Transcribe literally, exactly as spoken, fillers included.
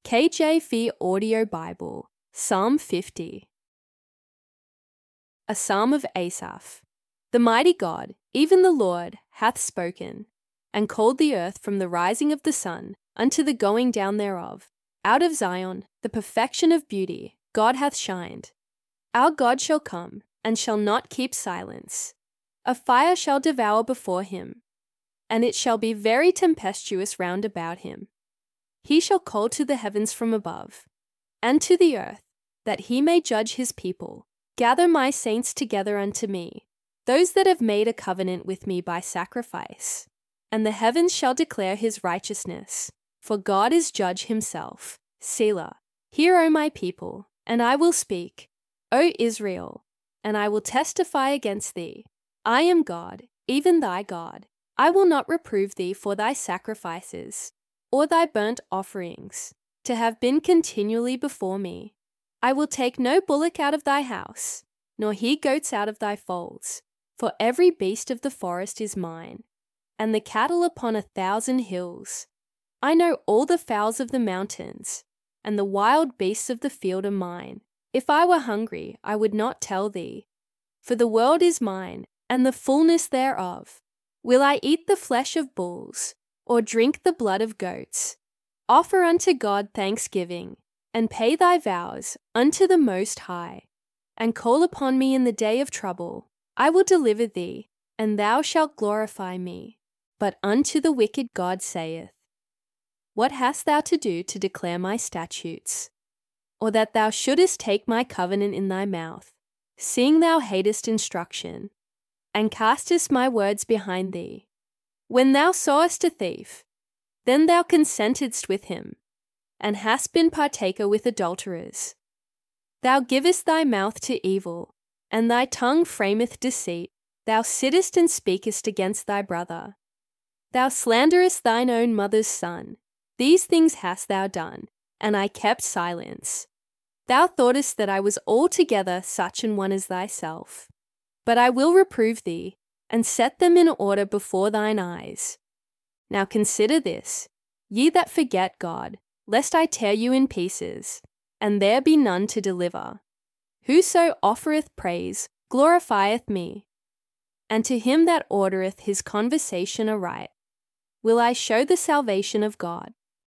K J V Audio Bible, Psalm fifty. A Psalm of Asaph. The mighty God, even the Lord, hath spoken, and called the earth from the rising of the sun unto the going down thereof. Out of Zion, the perfection of beauty, God hath shined. Our God shall come, and shall not keep silence. A fire shall devour before him, and it shall be very tempestuous round about him. He shall call to the heavens from above, and to the earth, that he may judge his people. Gather my saints together unto me, those that have made a covenant with me by sacrifice. And the heavens shall declare his righteousness, for God is judge himself. Selah. Hear, O my people, and I will speak, O Israel, and I will testify against thee. I am God, even thy God. I will not reprove thee for thy sacrifices, or thy burnt offerings, to have been continually before me. I will take no bullock out of thy house, nor he goats out of thy folds, for every beast of the forest is mine, and the cattle upon a thousand hills. I know all the fowls of the mountains, and the wild beasts of the field are mine. If I were hungry, I would not tell thee, for the world is mine, and the fullness thereof. Will I eat the flesh of bulls, or drink the blood of goats? Offer unto God thanksgiving, and pay thy vows unto the Most High, and call upon me in the day of trouble. I will deliver thee, and thou shalt glorify me. But unto the wicked God saith, What hast thou to do to declare my statutes? Or that thou shouldest take my covenant in thy mouth, seeing thou hatest instruction, and castest my words behind thee? When thou sawest a thief, then thou consentedst with him, and hast been partaker with adulterers. Thou givest thy mouth to evil, and thy tongue frameth deceit. Thou sittest and speakest against thy brother. Thou slanderest thine own mother's son. These things hast thou done, and I kept silence. Thou thoughtest that I was altogether such an one as thyself. But I will reprove thee, and set them in order before thine eyes. Now consider this, ye that forget God, lest I tear you in pieces, and there be none to deliver. Whoso offereth praise glorifieth me, and to him that ordereth his conversation aright will I show the salvation of God.